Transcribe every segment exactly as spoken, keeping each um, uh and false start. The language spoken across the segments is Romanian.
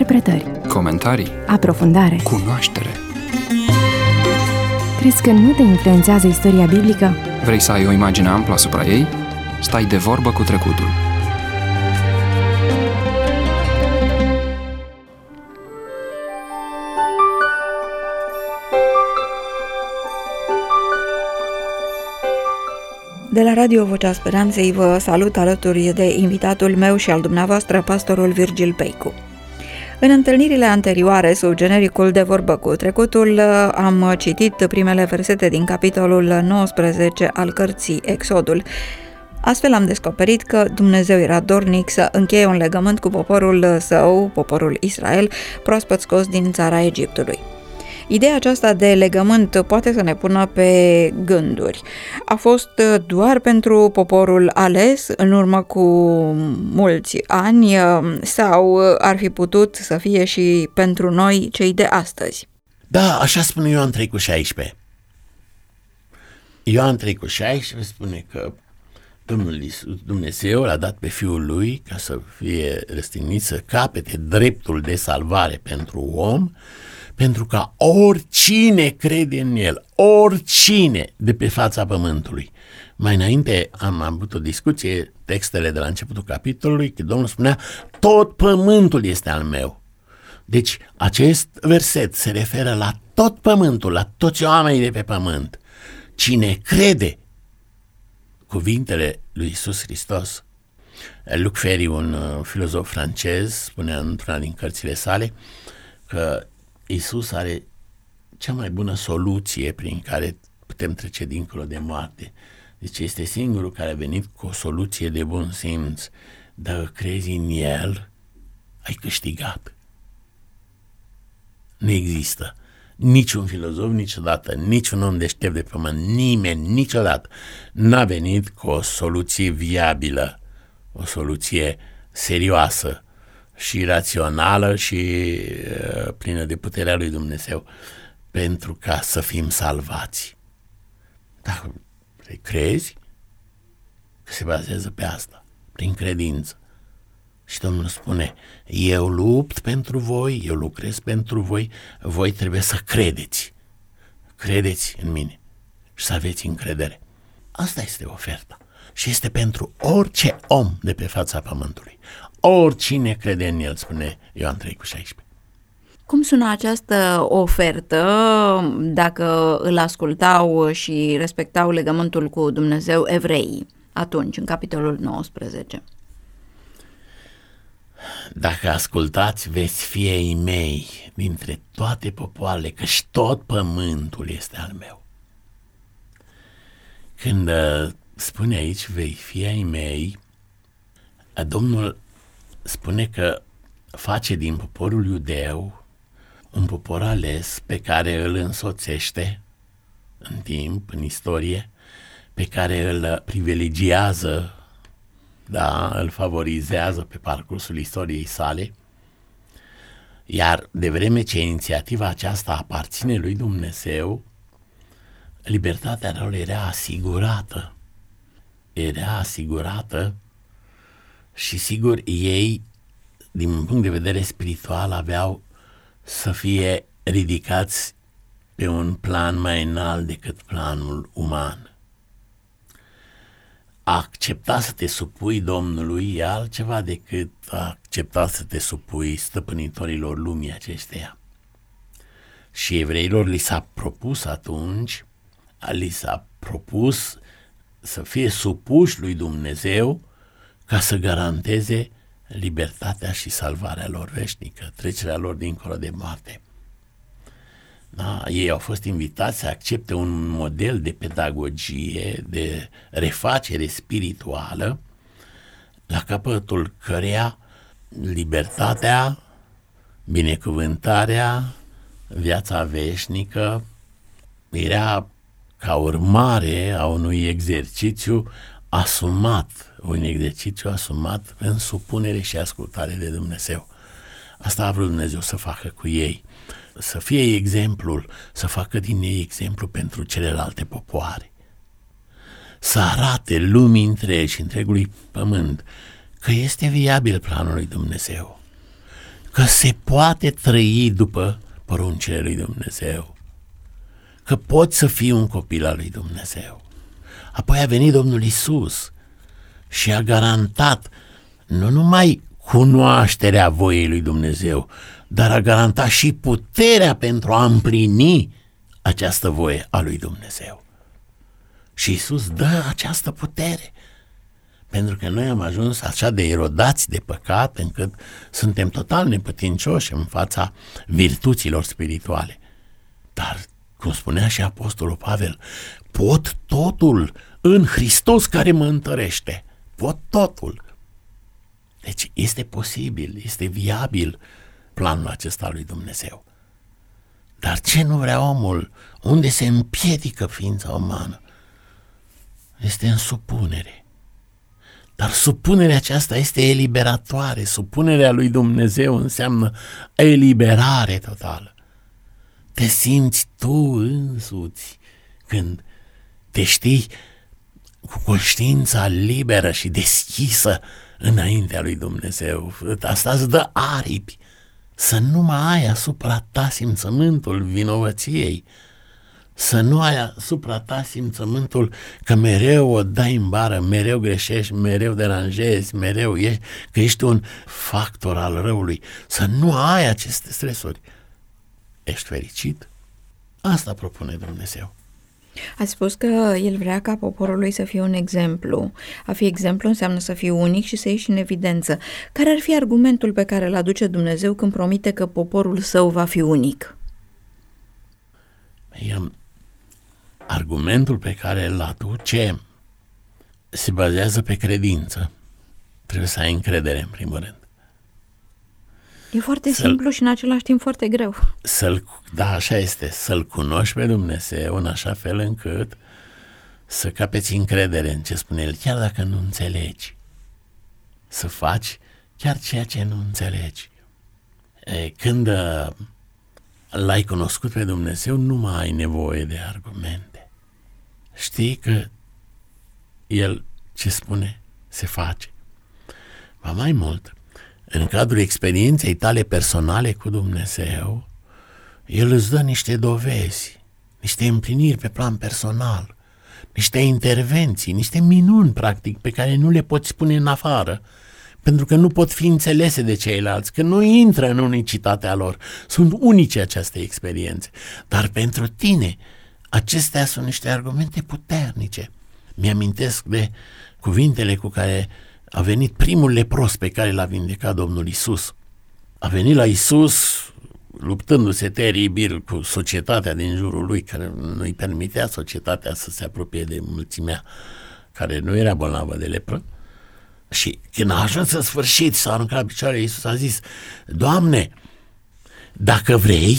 Interpretări, comentarii, aprofundare, cunoaștere. Crezi că nu te influențează istoria biblică? Vrei să ai o imagine amplă asupra ei? Stai de vorbă cu trecutul. De la Radio Vocea Speranței vă salut alături de invitatul meu și al dumneavoastră, pastorul Virgil Peicu. În întâlnirile anterioare, sub genericul De vorbă cu trecutul, am citit primele versete din capitolul nouăsprezece al cărții Exodul. Astfel am descoperit că Dumnezeu era dornic să încheie un legământ cu poporul său, poporul Israel, proaspăt scos din țara Egiptului. Ideea aceasta de legământ poate să ne pună pe gânduri. A fost doar pentru poporul ales în urmă cu mulți ani sau ar fi putut să fie și pentru noi, cei de astăzi? Da, așa spune Ioan trei cu șaisprezece. Ioan trei cu șaisprezece spune că Domnul Iisus, Dumnezeu l-a dat pe Fiul Lui ca să fie răstignit, să capete dreptul de salvare pentru om, pentru ca oricine crede în El, oricine de pe fața pământului. Mai înainte am avut o discuție, textele de la începutul capitolului, că Domnul spunea, tot pământul este al meu. Deci acest verset se referă la tot pământul, la toți oamenii de pe pământ. Cine crede cuvintele lui Iisus Hristos. Luc Ferry, un filozof francez, spunea într-una din cărțile sale că Iisus are cea mai bună soluție prin care putem trece dincolo de moarte. Deci este singurul care a venit cu o soluție de bun simț. Dacă crezi în El, ai câștigat. Nu există niciun filozof niciodată, niciun om deștept de pământ, nimeni niciodată n-a venit cu o soluție viabilă, o soluție serioasă și rațională și uh, plină de puterea lui Dumnezeu pentru ca să fim salvați. Dacă crezi, că se bazează pe asta, prin credință. Și Domnul spune, eu lupt pentru voi, eu lucrez pentru voi, voi trebuie să credeți. Credeți în mine și să aveți încredere. Asta este oferta și este pentru orice om de pe fața pământului. Oricine crede în El, spune Ioan trei cu șaisprezece. Cum sună această ofertă dacă îl ascultau și respectau legământul cu Dumnezeu evreii atunci, în capitolul nouăsprezece? Dacă ascultați, veți fi ai mei dintre toate popoarele, căci tot pământul este al meu. Când uh, spune aici, vei fi ai mei, Domnul spune că face din poporul iudeu un popor ales pe care îl însoțește în timp, în istorie, pe care îl privilegiază, da, îl favorizează pe parcursul istoriei sale, iar de vreme ce inițiativa aceasta aparține lui Dumnezeu, libertatea lor era asigurată. Era asigurată și sigur ei, din punct de vedere spiritual, aveau să fie ridicați pe un plan mai înalt decât planul uman. A accepta să te supui Domnului e altceva decât a accepta să te supui stăpânitorilor lumii acesteia. Și evreilor li s-a propus atunci, li s-a propus să fie supuși lui Dumnezeu ca să garanteze libertatea și salvarea lor veșnică, trecerea lor dincolo de moarte. Da, ei au fost invitați să accepte un model de pedagogie, de refacere spirituală, la capătul căreia libertatea, binecuvântarea, viața veșnică era ca urmare a unui exercițiu asumat, un exercițiu asumat în supunere și ascultare de Dumnezeu. Asta a vrut Dumnezeu să facă cu ei, să fie exemplul, să facă din ei exemplu pentru celelalte popoare. Să arate lumii întregi și întregului pământ că este viabil planul lui Dumnezeu, că se poate trăi după poruncile lui Dumnezeu, că poți să fii un copil al lui Dumnezeu. Apoi a venit Domnul Iisus și a garantat nu numai cunoașterea voiei lui Dumnezeu, dar a garantat și puterea pentru a împlini această voie a lui Dumnezeu. Și Iisus dă această putere, pentru că noi am ajuns așa de erodați de păcat, încât suntem total neputincioși în fața virtuților spirituale. Dar, cum spunea și Apostolul Pavel, pot totul în Hristos care mă întărește. Pot totul. Deci este posibil, este viabil planul acesta al lui Dumnezeu. Dar ce nu vrea omul? Unde se împiedică ființa umană? Este în supunere. Dar supunerea aceasta este eliberatoare. Supunerea lui Dumnezeu înseamnă eliberare totală. Te simți tu însuți când te știi cu conștiința liberă și deschisă înaintea lui Dumnezeu. Asta îți dă aripi să nu mai ai asupra ta simțământul vinovăției, să nu ai asupra ta simțământul că mereu o dai în bară, mereu greșești, mereu deranjezi, mereu ești, că ești un factor al răului, să nu ai aceste stresuri. Ești fericit? Asta propune Dumnezeu. Ați spus că El vrea ca poporul lui să fie un exemplu. A fi exemplu înseamnă să fii unic și să ieși în evidență. Care ar fi argumentul pe care îl aduce Dumnezeu când promite că poporul său va fi unic? Argumentul pe care îl aduce se bazează pe credință. Trebuie să ai încredere în primul rând. E foarte să-l, simplu și în același timp foarte greu. Să-l, da, așa este, să-L cunoști pe Dumnezeu în așa fel încât să capeți încredere în ce spune El, chiar dacă nu înțelegi. Să faci chiar ceea ce nu înțelegi. E, când uh, L-ai cunoscut pe Dumnezeu, nu mai ai nevoie de argumente. Știi că El ce spune se face. Ba mai mult, în cadrul experienței tale personale cu Dumnezeu, El îți dă niște dovezi, niște împliniri pe plan personal, niște intervenții, niște minuni, practic, pe care nu le poți spune în afară, pentru că nu pot fi înțelese de ceilalți, că nu intră în unicitatea lor. Sunt unice aceste experiențe. Dar pentru tine, acestea sunt niște argumente puternice. Mi-amintesc de cuvintele cu care a venit primul lepros pe care l-a vindecat Domnul Iisus. A venit la Iisus luptându-se teribil cu societatea din jurul lui, care nu-i permitea societatea să se apropie de mulțimea care nu era bolnavă de lepră. Și când a ajuns în sfârșit, s-a aruncat la picioarele Iisus, a zis: Doamne, dacă vrei,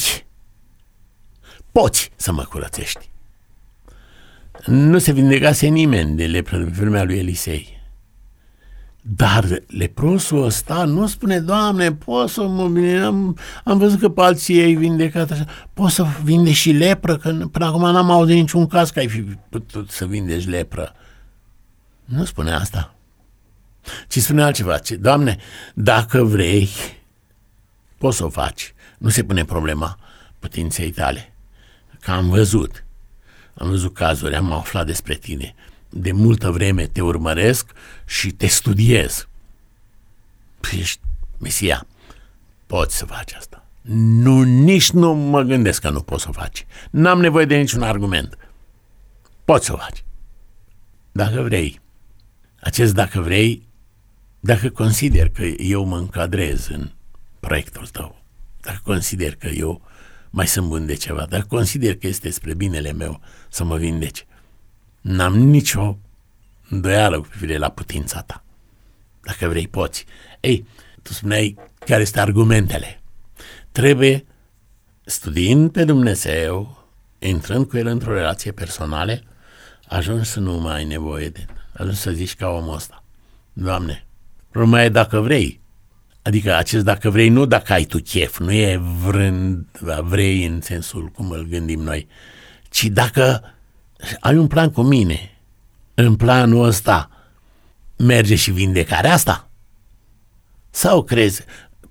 poți să mă curățești. Nu se vindecase nimeni de lepră în vremea lui Elisei. Dar leprosul ăsta nu spune: Doamne, pot să mă bine, am, am văzut că pe alții ei vindecat așa, pot să vinde și lepră, că până acum n-am auzit niciun caz că ai fi putut să vindeci lepră. Nu spune asta, ci spune altceva: Doamne, dacă vrei, poți să o faci. Nu se pune problema putinței tale, că am văzut, am văzut cazuri, am aflat despre tine. De multă vreme te urmăresc și te studiez. Ești Mesia, poți să faci asta. Nu, nici nu mă gândesc că nu poți să o faci. N-am nevoie de niciun argument. Poți să o faci. Dacă vrei. Acest dacă vrei, dacă consider că eu mă încadrez în proiectul tău, dacă consider că eu mai sunt bun de ceva, dacă consider că este spre binele meu să mă vindeci, n-am nicio îndoială cu privire la putința ta. Dacă vrei, poți. Ei, tu spuneai care este argumentele. Trebuie, studiind pe Dumnezeu, intrând cu El într-o relație personală, ajungi să nu mai ai nevoie de... Ajungi să zici ca omul ăsta: Doamne, problema e dacă vrei. Adică acest dacă vrei, nu dacă ai tu chef, nu e vrând, vrei în sensul cum îl gândim noi, ci dacă ai un plan cu mine, în planul ăsta merge și vindecarea asta? Sau crezi,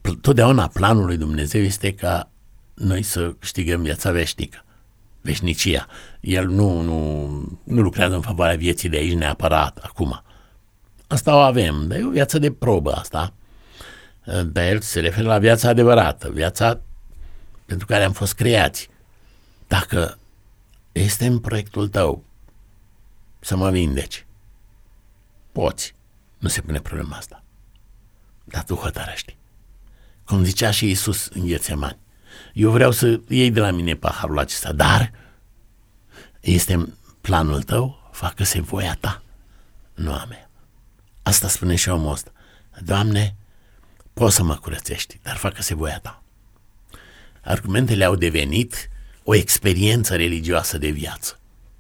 totdeauna planul lui Dumnezeu este ca noi să câștigăm viața veșnică, veșnicia. El nu, nu, nu lucrează în favoarea vieții de aici neapărat, acum. Asta o avem, dar e o viață de probă asta. Dar el se referă la viața adevărată, viața pentru care am fost creați. Dacă este în proiectul tău să mă vindeci, poți, nu se pune problema asta. Dar tu hotărăști. Cum zicea și Iisus în Ghețemani, eu vreau să iei de la mine paharul acesta, dar este planul tău, facă-se voia ta, nu a mea. Asta spune și omul ăsta. Doamne, poți să mă curățești, dar facă-se voia ta. Argumentele au devenit o experiență religioasă de viață.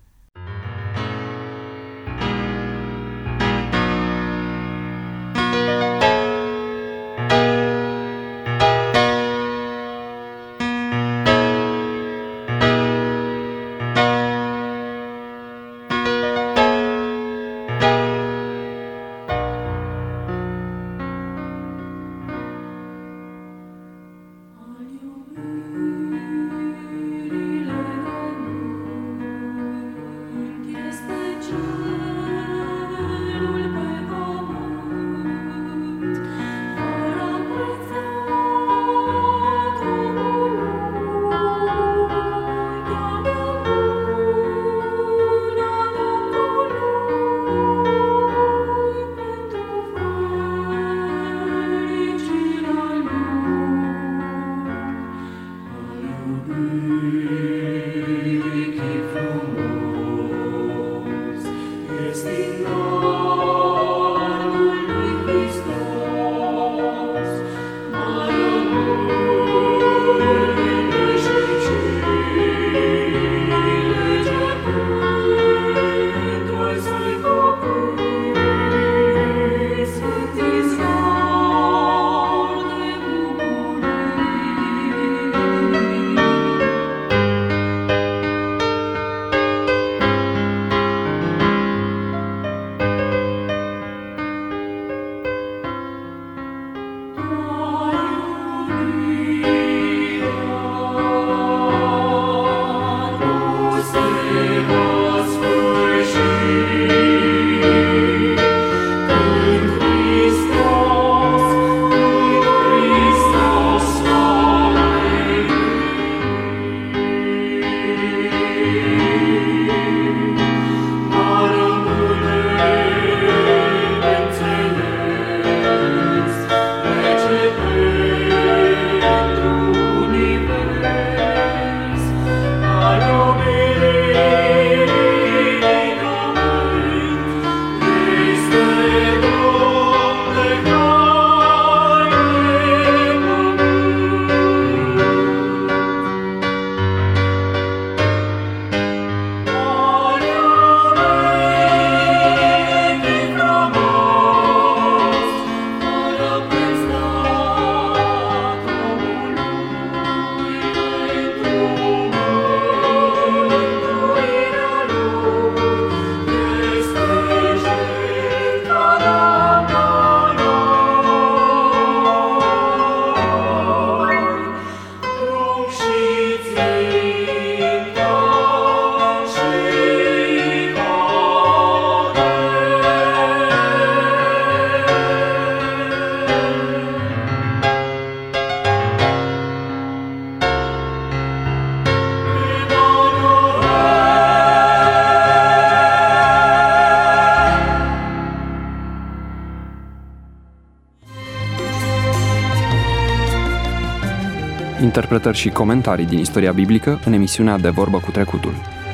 Interpretări și comentarii din istoria biblică în emisiunea De Vorbă cu Trecutul.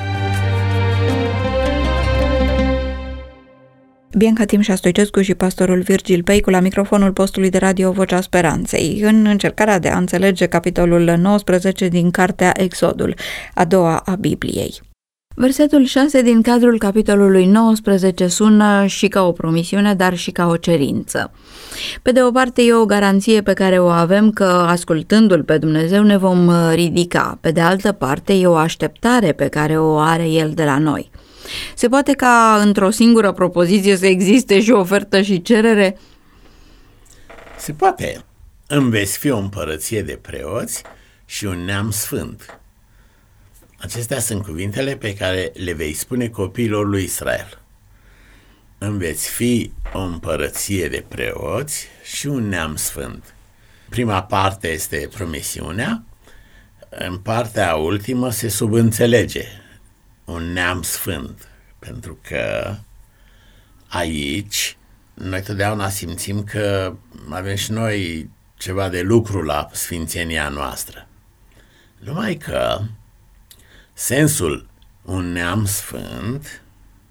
Bianca Timșa Stoicescu și pastorul Virgil Peicu la microfonul postului de radio Vocea Speranței, în încercarea de a înțelege capitolul nouăsprezece din Cartea Exodul, a doua a Bibliei. Versetul șase din cadrul capitolului nouăsprezece sună și ca o promisiune, dar și ca o cerință. Pe de o parte e o garanție pe care o avem că, ascultându-L pe Dumnezeu, ne vom ridica. Pe de altă parte e o așteptare pe care o are El de la noi. Se poate ca într-o singură propoziție să existe și ofertă și cerere? Se poate. îmi veți fi o împărăție de preoți și un neam sfânt. Acestea sunt cuvintele pe care le vei spune copiilor lui Israel. Îmi veți fi o împărăție de preoți și un neam sfânt. Prima parte este promisiunea, în partea ultimă se subînțelege un neam sfânt, pentru că aici noi totdeauna simțim că avem și noi ceva de lucru la sfințenia noastră. Numai că sensul un neam sfânt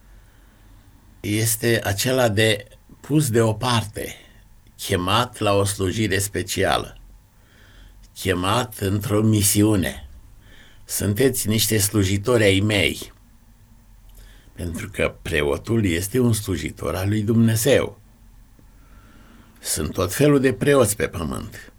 este acela de pus deoparte, chemat la o slujire specială, chemat într-o misiune. Sunteți niște slujitori ai mei, pentru că preotul este un slujitor al lui Dumnezeu. Sunt tot felul de preoți pe pământ.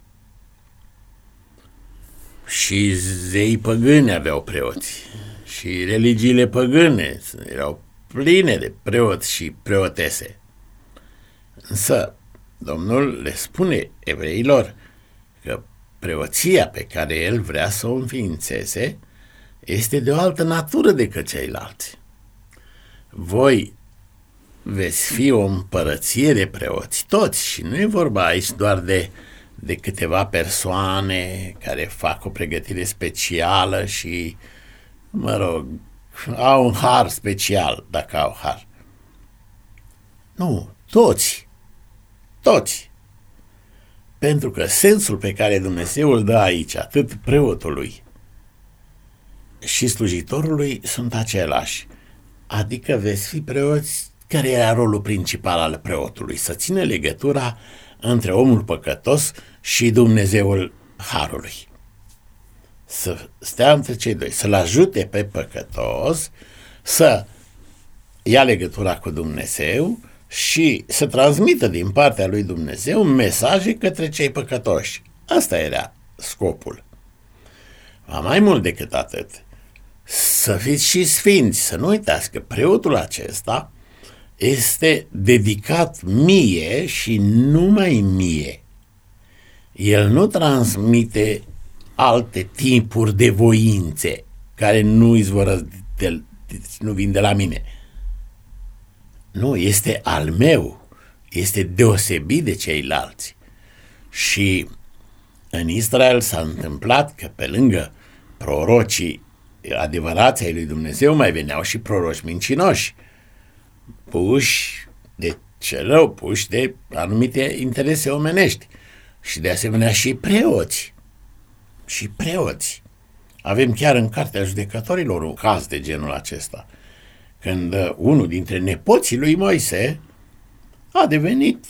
Și zeii păgâni aveau preoți. Și religiile păgâne erau pline de preoți și preotese. Însă Domnul le spune evreilor că preoția pe care el vrea să o înființeze este de o altă natură decât ceilalți. Voi veți fi o împărăție de preoți, toți, și nu e vorba aici doar de, de câteva persoane care fac o pregătire specială și, mă rog, au un har special, dacă au har. Nu, toți, toți. Pentru că sensul pe care Dumnezeu îl dă aici, atât preotului și slujitorului, sunt același. Adică veți fi preoți. Care era rolul principal al preotului? Să țină legătura între omul păcătos și Dumnezeul harului. Să stea între cei doi, să-l ajute pe păcătos să ia legătura cu Dumnezeu și să transmită din partea lui Dumnezeu mesaje către cei păcătoși. Asta era scopul. Mai mult decât atât, să fiți și sfinți, să nu uitați că preotul acesta este dedicat mie și numai mie. El nu transmite alte tipuri de voințe care nu izvoră de, nu vin de la mine. Nu, este al meu, este deosebit de ceilalți. Și în Israel s-a întâmplat că pe lângă prorocii adevărați ai lui Dumnezeu mai veneau și proroci mincinoși, puși de ce rău, puși de anumite interese omenești. Și de asemenea și preoți. Și preoți. Avem chiar în Cartea Judecătorilor un caz de genul acesta, când unul dintre nepoții lui Moise a devenit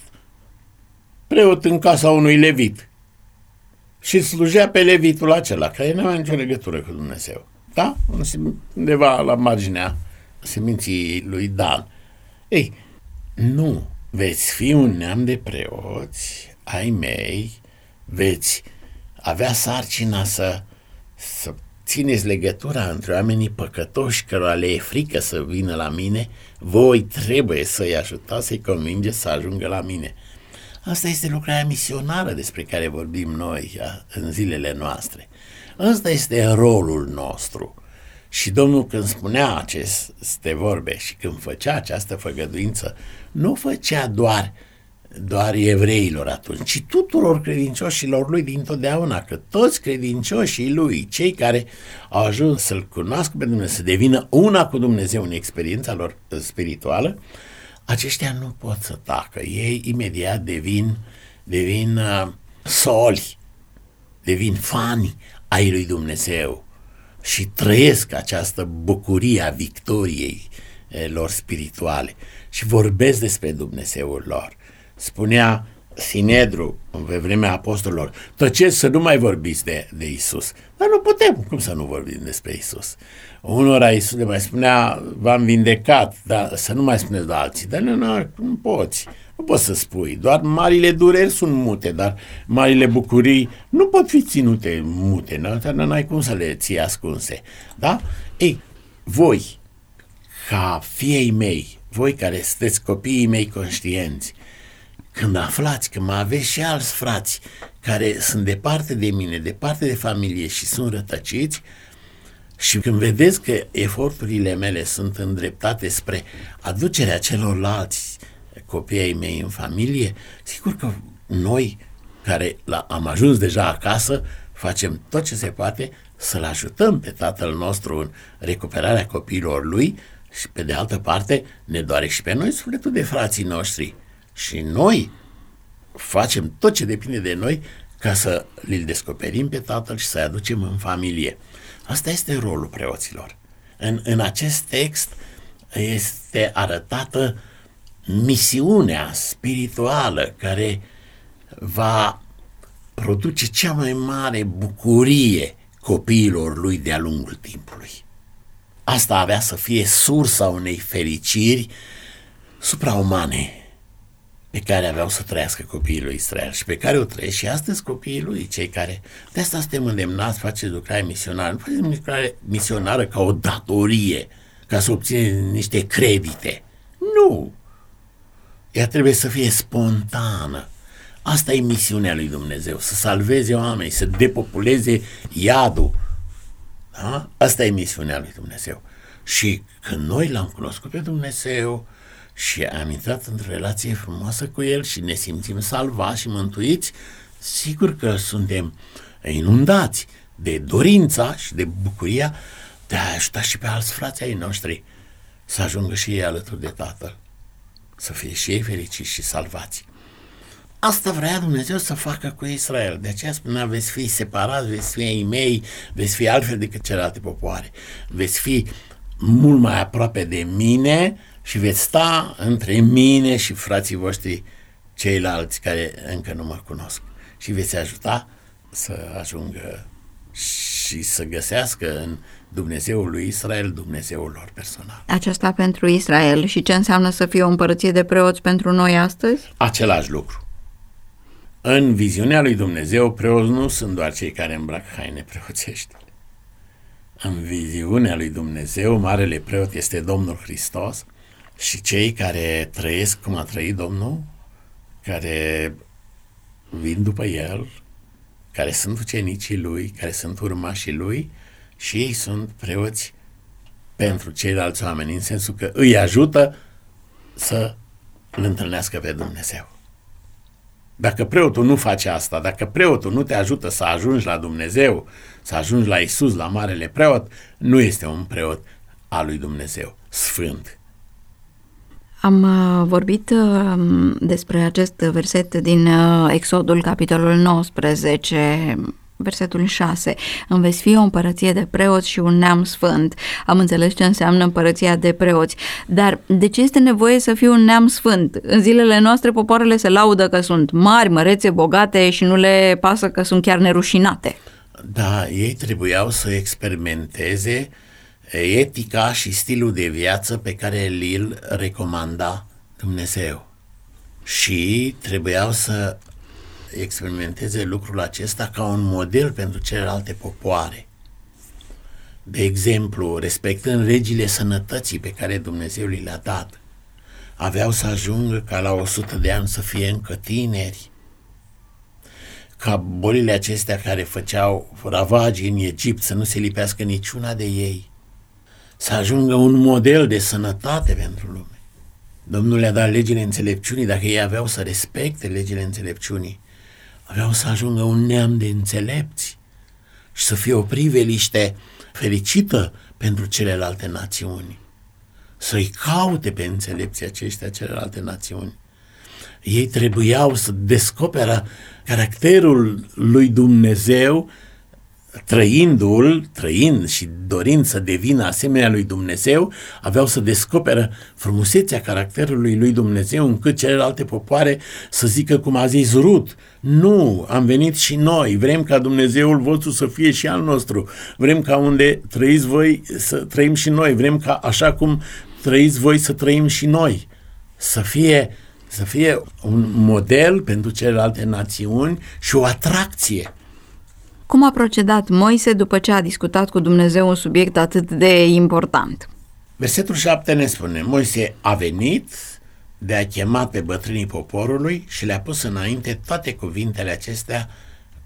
preot în casa unui levit și slujea pe levitul acela, care nu avea nicio legătură cu Dumnezeu. Da? Undeva la marginea seminții lui Dan. Ei, nu, veți fi un neam de preoți ai mei, veți avea sarcina să, să țineți legătura între oamenii păcătoși cărora le e frică să vină la mine, voi trebuie să-i ajutați, să-i convingeți să ajungă la mine. Asta este lucrarea misionară despre care vorbim noi în zilele noastre. Ăsta este rolul nostru. Și Domnul, când spunea aceste vorbe și când făcea această făgăduință, nu făcea doar, doar evreilor atunci, ci tuturor credincioșilor lui dintotdeauna, că toți credincioșii lui, cei care au ajuns să-L cunoască pe Dumnezeu, să devină una cu Dumnezeu în experiența lor spirituală, aceștia nu pot să tacă. Ei imediat devin, devin uh, soli, devin fani ai lui Dumnezeu și trăiesc această bucurie a victoriei eh, lor spirituale și vorbesc despre Dumnezeul lor. Spunea Sinedru pe vremea apostolilor, tăceți să nu mai vorbiți de, de Iisus. Dar nu putem, cum să nu vorbim despre Iisus? Unora Iisus le mai spunea, v-am vindecat, dar să nu mai spuneți de alții. Dar nu, nu, nu poți, nu poți să spui. Doar marile dureri sunt mute, dar marile bucurii nu pot fi ținute mute, nu n-ai cum să le ții ascunse. Da? Ei, voi, ca fiii mei, voi care sunteți copiii mei conștienți, când aflați că mai aveți și alți frați care sunt departe de mine, departe de familie și sunt rătăciți, și când vedeți că eforturile mele sunt îndreptate spre aducerea celorlalți copii ai mei în familie, sigur că noi, care am ajuns deja acasă, facem tot ce se poate să-l ajutăm pe tatăl nostru în recuperarea copiilor lui și, pe de altă parte, ne doare și pe noi sufletul de frații noștri. Și noi facem tot ce depinde de noi ca să îl descoperim pe tatăl și să-i aducem în familie. Asta este rolul preoților. În, în acest text este arătată misiunea spirituală care va produce cea mai mare bucurie copiilor lui de-a lungul timpului. Asta avea să fie sursa unei fericiri supraumane pe care aveau să trăiască copiii lui Israel și pe care o trăiesc și astăzi copiii lui, cei care... De asta suntem îndemnați, faceți lucrare misionară, nu faceți lucrare misionară ca o datorie, ca să obțineți niște credite. Nu! Ea trebuie să fie spontană. Asta e misiunea lui Dumnezeu, să salveze oameni, să depopuleze iadul. Da? Asta e misiunea lui Dumnezeu. Și când noi l-am cunoscut pe Dumnezeu și am intrat într-o relație frumoasă cu El și ne simțim salvați și mântuiți, sigur că suntem inundați de dorința și de bucuria de a ajuta și pe alți frați ai noștri să ajungă și ei alături de Tatăl, să fie și ei fericiți și salvați. Asta vrea Dumnezeu să facă cu Israel. De aceea spunea, veți fi separați, veți fi ai mei, veți fi altfel decât celelalte popoare. Veți fi mult mai aproape de mine și veți sta între mine și frații voștri ceilalți care încă nu mă cunosc. Și veți ajuta să ajungă și să găsească în Dumnezeul lui Israel Dumnezeul lor personal. Aceasta pentru Israel. Și ce înseamnă să fie o împărăție de preoți pentru noi astăzi? Același lucru. În viziunea lui Dumnezeu, preoți nu sunt doar cei care îmbracă haine preoțești. În viziunea lui Dumnezeu, marele preot este Domnul Hristos și cei care trăiesc cum a trăit Domnul, care vin după El, care sunt ucenicii Lui, care sunt urmașii Lui, și ei sunt preoți pentru ceilalți oameni, în sensul că îi ajută să îl întâlnească pe Dumnezeu. Dacă preotul nu face asta, dacă preotul nu te ajută să ajungi la Dumnezeu, să ajungi la Isus, la marele preot, nu este un preot al lui Dumnezeu, sfânt. Am uh, vorbit uh, despre acest verset din uh, Exodul, capitolul nouăsprezece, versetul șase. Îmi veți fi o împărăție de preoți și un neam sfânt. Am înțeles ce înseamnă împărăția de preoți. Dar de ce este nevoie să fie un neam sfânt? În zilele noastre popoarele se laudă că sunt mari, mărețe, bogate și nu le pasă că sunt chiar nerușinate. Da, ei trebuiau să experimenteze etica și stilul de viață pe care îl recomanda Dumnezeu. Și trebuiau să experimenteze lucrul acesta ca un model pentru celelalte popoare. De exemplu, respectând legile sănătății pe care Dumnezeu li le-a dat, aveau să ajungă ca la o sută de ani să fie încă tineri, ca bolile acestea care făceau ravagii în Egipt să nu se lipească niciuna de ei, să ajungă un model de sănătate pentru lume. Domnul le-a dat legile înțelepciunii, dacă ei aveau să respecte legile înțelepciunii, aveau să ajungă un neam de înțelepți și să fie o priveliște fericită pentru celelalte națiuni, să-i caute pe înțelepții aceștia celelalte națiuni. Ei trebuiau să descoperă caracterul lui Dumnezeu, trăindu-l, trăind și dorind să devină asemenea lui Dumnezeu, aveau să descoperă frumusețea caracterului lui Dumnezeu, încât celelalte popoare să zică cum a zis Rut: nu, am venit și noi, vrem ca Dumnezeul vostru să fie și al nostru, vrem ca unde trăiți voi să trăim și noi, vrem ca așa cum trăiți voi să trăim și noi, să fie, să fie un model pentru celelalte națiuni și o atracție. Cum a procedat Moise după ce a discutat cu Dumnezeu un subiect atât de important? Versetul șapte ne spune: Moise a venit, de a chemat pe bătrânii poporului și le-a pus înainte toate cuvintele acestea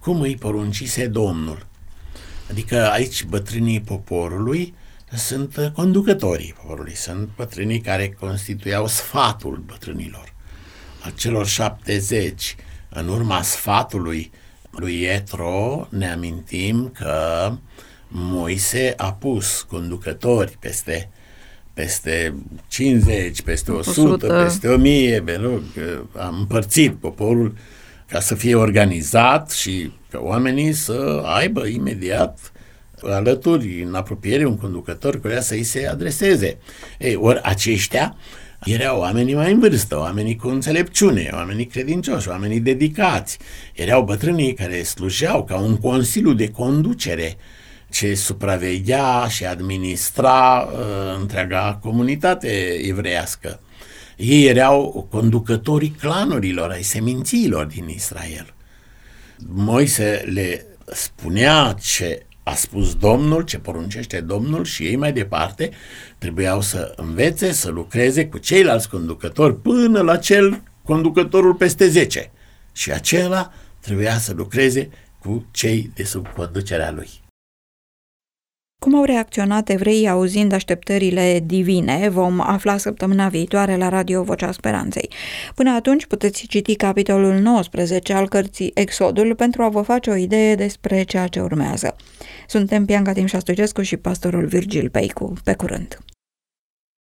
cum îi poruncise Domnul. Adică aici bătrânii poporului sunt conducătorii poporului, sunt bătrânii care constituiau sfatul bătrânilor. A celor șaptezeci, în urma sfatului lui Ietro, ne amintim că Moise a pus conducători peste, peste cincizeci, peste o sută, peste o mie, a împărțit poporul ca să fie organizat și ca oamenii să aibă imediat alături, în apropiere, un conducător care să îi se adreseze. Ei, ori aceștia erau oamenii mai în vârstă, oamenii cu înțelepciune, oamenii credincioși, oamenii dedicați. Erau bătrânii care slujeau ca un consiliu de conducere ce supraveghea și administra uh, întreaga comunitate evreiască. Ei erau conducătorii clanurilor, ai semințiilor din Israel. Moise le spunea ce a spus Domnul, ce poruncește Domnul și ei mai departe trebuiau să învețe, să lucreze cu ceilalți conducători până la cel conducătorul peste zece. Și acela trebuia să lucreze cu cei de sub conducerea lui. Cum au reacționat evreii auzind așteptările divine, vom afla săptămâna viitoare la Radio Vocea Speranței. Până atunci puteți citi capitolul nouăsprezece al cărții Exodul pentru a vă face o idee despre ceea ce urmează. Suntem Bianca Timșa Stoicescu și pastorul Virgil Peicu. Pe curând!